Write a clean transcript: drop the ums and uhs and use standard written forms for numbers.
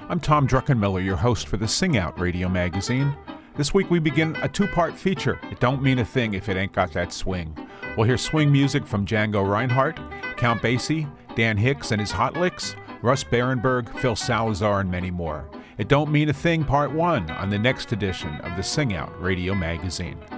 I'm Tom Druckenmiller, your host for the Sing Out radio magazine. This week we begin a two-part feature, It Don't Mean a Thing If It Ain't Got That Swing. We'll hear swing music from Django Reinhardt, Count Basie, Dan Hicks and his Hot Licks, Russ Berenberg, Phil Salazar, and many more. It Don't Mean a Thing Part 1 on the next edition of the Sing Out radio magazine.